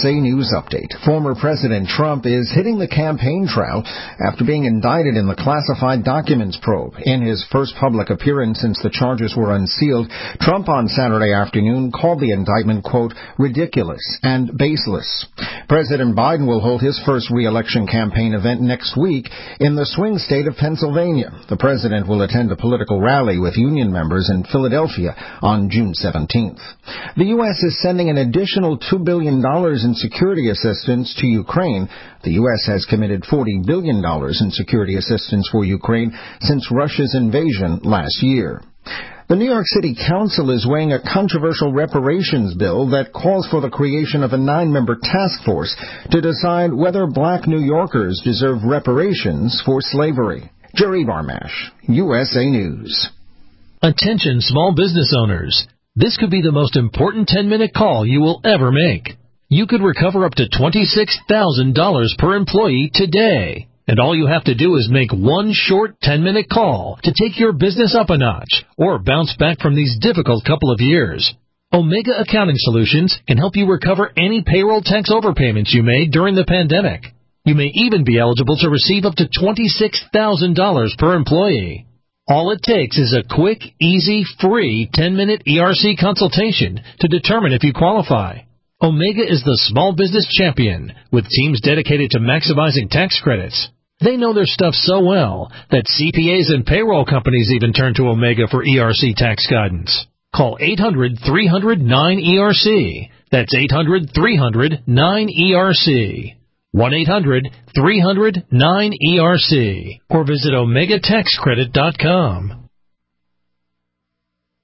USA News Update. Former President Trump is hitting the campaign trail after being indicted in the classified documents probe. In his first public appearance since the charges were unsealed, Trump on Saturday afternoon called the indictment, quote, ridiculous and baseless. President Biden will hold his first re-election campaign event next week in the swing state of Pennsylvania. The president will attend a political rally with union members in Philadelphia on June 17th. The U.S. is sending an additional $2 billion in security assistance to Ukraine. The U.S. has committed $40 billion in security assistance for Ukraine since Russia's invasion last year. The New York City Council is weighing a controversial reparations bill that calls for the creation of a 9-member task force to decide whether black New Yorkers deserve reparations for slavery. Jerry Barmash, USA News. Attention small business owners. This could be the most important 10-minute call you will ever make. You could recover up to $26,000 per employee today. And all you have to do is make one short 10-minute call to take your business up a notch or bounce back from these difficult couple of years. Omega Accounting Solutions can help you recover any payroll tax overpayments you made during the pandemic. You may even be eligible to receive up to $26,000 per employee. All it takes is a quick, easy, free 10-minute ERC consultation to determine if you qualify. Omega is the small business champion with teams dedicated to maximizing tax credits. They know their stuff so well that CPAs and payroll companies even turn to Omega for ERC tax guidance. Call 800-300-9ERC. That's 800-300-9ERC. 1-800-300-9ERC. Or visit OmegaTaxCredit.com.